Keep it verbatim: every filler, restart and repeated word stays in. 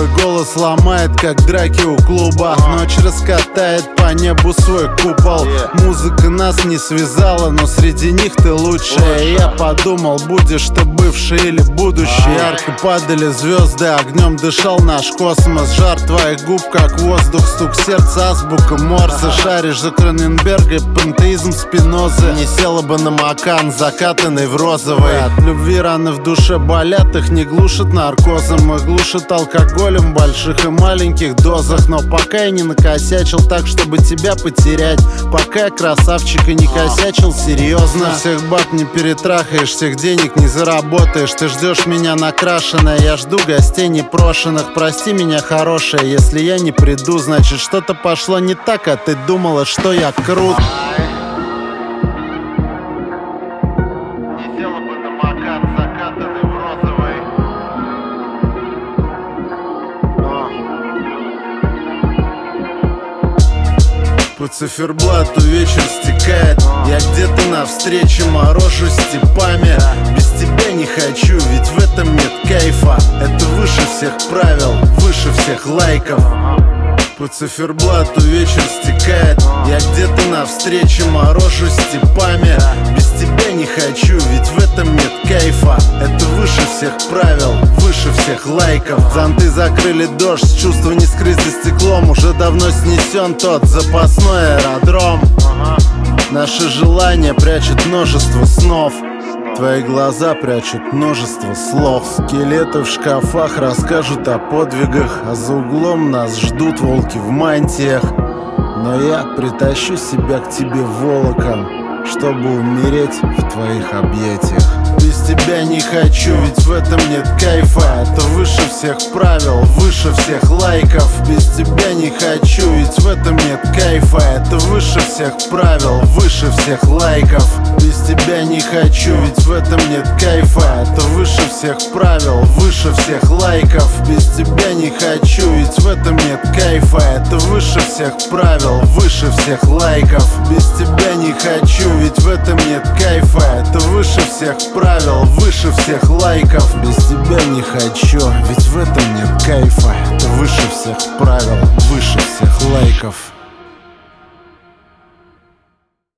голос ломает, как драки у клуба. Ночь раскатает по небу свой купол. Музыка нас не связала, но среди них ты лучшая. Я подумал, будешь ты бывший или будущий. Ярко падали звезды, огнем дышал наш космос. Жар твоих губ, как воздух, стук сердца, азбука Морзе. Шаришь за Кроненберга и пантеизм Спинозы. Не села бы на Макан, закатанный в розовый. От любви раны в душе болят, их не глушит наркозом. Их глушит алкоголем в больших и маленьких дозах. Но пока я не накосячил так, чтобы тебя потерять, пока я красавчик и не косячил серьезно. Всех баб не перетрахаешь, всех денег не заработаешь. Ты ждешь меня накрашенная, я жду гостей непрошенных. Прости меня, хорошая, если я не приду, значит что-то пошло не так, а ты думала, что я крут. Не села бы на Макан, закатанный в розовый. По циферблату вечер стекает. Я где-то на встрече морожу степами. Без тебя не хочу, ведь в этом нет кайфа. Это выше всех правил, выше всех лайков. По циферблату вечер стекает. Я где-то на встрече морожу степами. Без тебя не хочу, ведь в этом нет кайфа. Это выше всех правил, выше всех лайков. Зонты закрыли дождь, чувство не скрыть за стеклом. Уже давно снесен тот запасной аэродром. Наши желания прячут множество снов. Твои глаза прячут множество слов. Скелеты в шкафах расскажут о подвигах, а за углом нас ждут волки в мантиях. Но я притащу себя к тебе волоком, чтобы умереть в твоих объятиях. Без тебя не хочу, ведь в этом нет кайфа. Это выше всех правил, выше всех лайков. Без тебя не хочу, ведь в этом нет кайфа. Это выше всех правил, выше всех лайков. Без тебя не хочу, ведь в этом нет кайфа. Это выше всех правил, выше всех лайков. Без тебя не хочу, ведь в этом нет кайфа. Это выше всех правил, выше всех лайков. Без тебя не хочу, ведь в этом нет кайфа. Это выше всех правил, выше всех лайков. Без тебя не хочу, ведь в этом нет кайфа. Это выше всех правил, выше всех лайков.